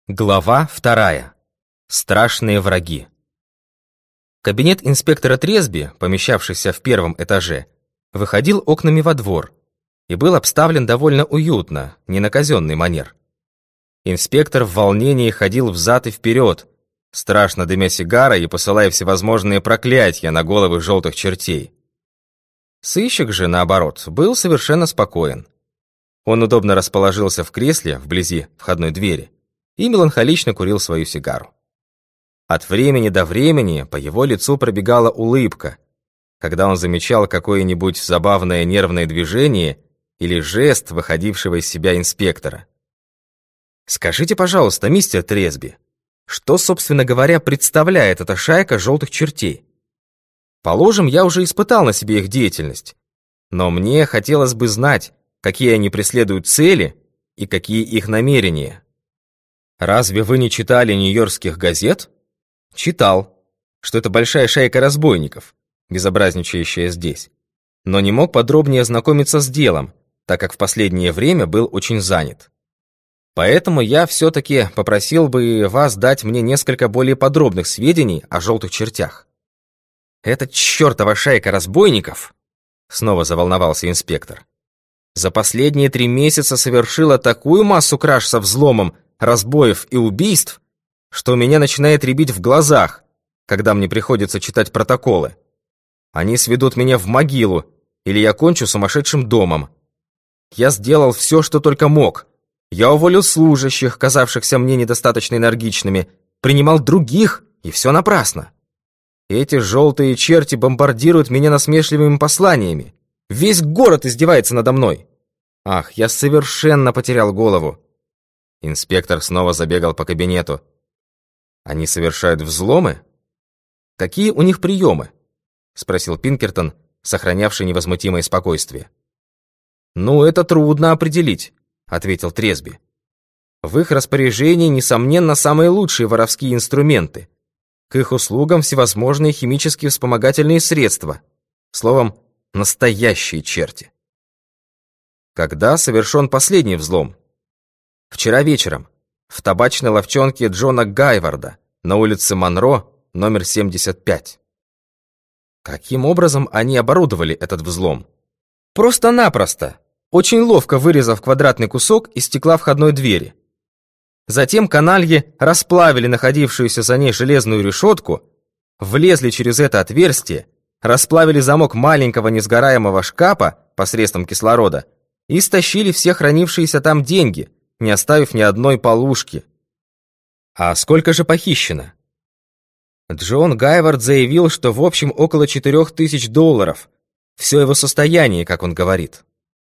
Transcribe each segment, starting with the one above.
Глава 2. Страшные враги. Кабинет инспектора Тресби, помещавшийся в первом этаже, выходил окнами во двор и был обставлен довольно уютно, не на казенный манер. Инспектор в волнении ходил взад и вперед, страшно дымя сигарой и посылая всевозможные проклятия на головы желтых чертей. Сыщик же, наоборот, был совершенно спокоен. Он удобно расположился в кресле вблизи входной двери и меланхолично курил свою сигару. От времени до времени по его лицу пробегала улыбка, когда он замечал какое-нибудь забавное нервное движение или жест выходившего из себя инспектора. «Скажите, пожалуйста, мистер Тресби, что, собственно говоря, представляет эта шайка желтых чертей? Положим, я уже испытал на себе их деятельность, но мне хотелось бы знать, какие они преследуют цели и какие их намерения. Разве вы не читали нью-йоркских газет? Читал, что это большая шайка разбойников, безобразничающая здесь, но не мог подробнее ознакомиться с делом, так как в последнее время был очень занят. Поэтому я все-таки попросил бы вас дать мне несколько более подробных сведений о желтых чертях. Эта чертова шайка разбойников, снова заволновался инспектор, за последние 3 месяца совершила такую массу краж со взломом, разбоев и убийств, что у меня начинает рябить в глазах, когда мне приходится читать протоколы. Они сведут меня в могилу, или я кончу сумасшедшим домом. Я сделал все, что только мог. Я уволил служащих, казавшихся мне недостаточно энергичными, принимал других, и все напрасно. Эти желтые черти бомбардируют меня насмешливыми посланиями. Весь город издевается надо мной. Ах, я совершенно потерял голову. Инспектор снова забегал по кабинету. Они совершают взломы? Какие у них приемы? Спросил Пинкертон, сохранявший невозмутимое спокойствие. Ну, это трудно определить, ответил Тресби. В их распоряжении, несомненно, самые лучшие воровские инструменты. К их услугам всевозможные химические вспомогательные средства. Словом, настоящие черти. Когда совершен последний взлом? Вчера вечером, в табачной лавчонке Джона Гайварда, на улице Монро, номер 75. Каким образом они оборудовали этот взлом? Просто-напросто, очень ловко вырезав квадратный кусок из стекла входной двери. Затем канальи расплавили находившуюся за ней железную решетку, влезли через это отверстие, расплавили замок маленького несгораемого шкафа посредством кислорода и стащили все хранившиеся там деньги, не оставив ни одной полушки. А сколько же похищено? Джон Гайвард заявил, что в общем около $4000. Все его состояние, как он говорит.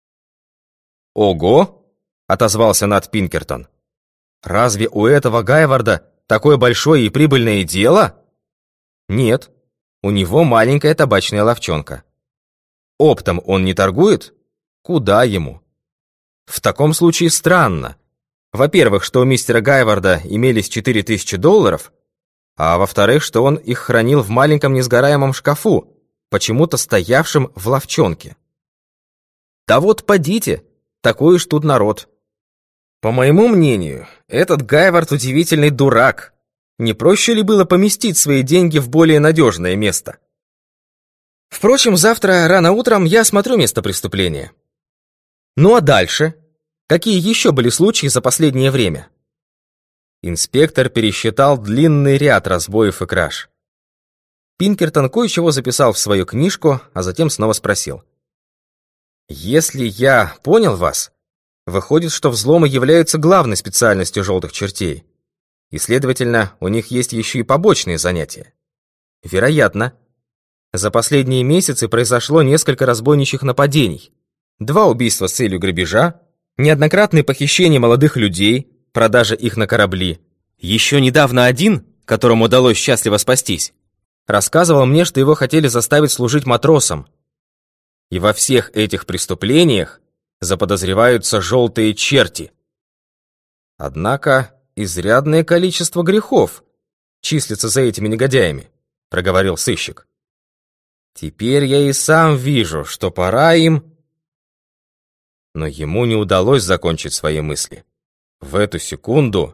«Ого!» — отозвался Нат Пинкертон. «Разве у этого Гайварда такое большое и прибыльное дело?» «Нет, у него маленькая табачная лавчонка». «Оптом он не торгует? Куда ему?» «В таком случае странно. Во-первых, что у мистера Гайварда имелись $4000, а во-вторых, что он их хранил в маленьком несгораемом шкафу, почему-то стоявшем в лавчонке». «Да вот подите, такой уж тут народ. По моему мнению, этот Гайвард удивительный дурак. Не проще ли было поместить свои деньги в более надежное место? Впрочем, завтра рано утром я осмотрю место преступления. Ну а дальше? Какие еще были случаи за последнее время?» Инспектор пересчитал длинный ряд разбоев и краж. Пинкертон кое-чего записал в свою книжку, а затем снова спросил. «Если я понял вас, выходит, что взломы являются главной специальностью желтых чертей, и, следовательно, у них есть еще и побочные занятия?» «Вероятно. За последние месяцы произошло несколько разбойничьих нападений, 2 убийства с целью грабежа, неоднократные похищения молодых людей, продажа их на корабли. Еще недавно один, которому удалось счастливо спастись, рассказывал мне, что его хотели заставить служить матросом. И во всех этих преступлениях заподозреваются желтые черти. Однако изрядное количество грехов числится за этими негодяями, проговорил сыщик. Теперь я и сам вижу, что пора им... Но ему не удалось закончить свои мысли. В эту секунду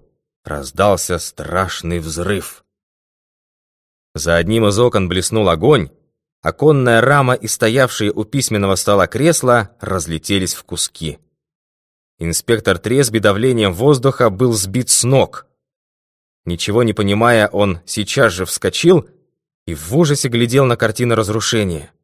раздался страшный взрыв. За одним из окон блеснул огонь, оконная рама и стоявшие у письменного стола кресла разлетелись в куски. Инспектор Тресби давлением воздуха был сбит с ног. Ничего не понимая, он сейчас же вскочил и в ужасе глядел на картину разрушения.